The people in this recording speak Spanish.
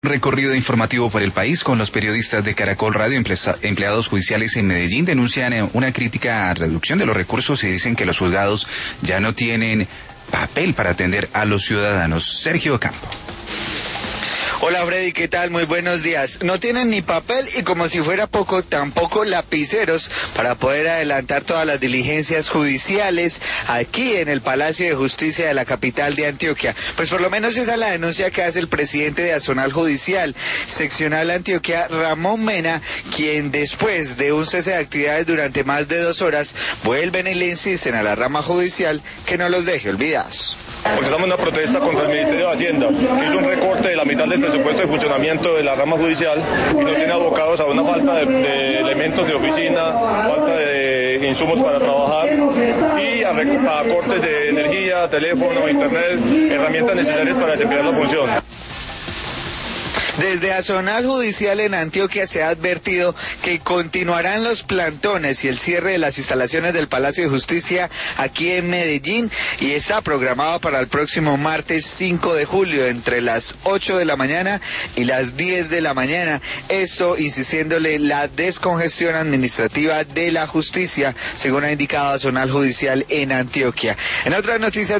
Recorrido informativo por el país con los periodistas de Caracol Radio. Empleados judiciales en Medellín denuncian una crítica a reducción de los recursos y dicen que los juzgados ya no tienen papel para atender a los ciudadanos. Sergio Campo. Hola Freddy, ¿qué tal? Muy buenos días. No tienen ni papel y, como si fuera poco, tampoco lapiceros para poder adelantar todas las diligencias judiciales aquí en el Palacio de Justicia de la capital de Antioquia. Pues por lo menos esa es la denuncia que hace el presidente de Azonal Judicial Seccional Antioquia, Ramón Mena, quien después de un cese de actividades durante más de 2 horas, vuelven y le insisten a la rama judicial que no los deje olvidados. Porque estamos en una protesta contra el Ministerio de Hacienda, que hizo un recorte de la mitad del presupuesto de funcionamiento de la rama judicial y nos tiene abocados a una falta de elementos de oficina, falta de insumos para trabajar y a cortes de energía, teléfono, internet, herramientas necesarias para desempeñar la función. Desde Azonal Judicial en Antioquia se ha advertido que continuarán los plantones y el cierre de las instalaciones del Palacio de Justicia aquí en Medellín, y está programado para el próximo martes 5 de julio entre las 8 de la mañana y las 10 de la mañana. Esto insistiéndole la descongestión administrativa de la justicia, según ha indicado Azonal Judicial en Antioquia. En otras noticias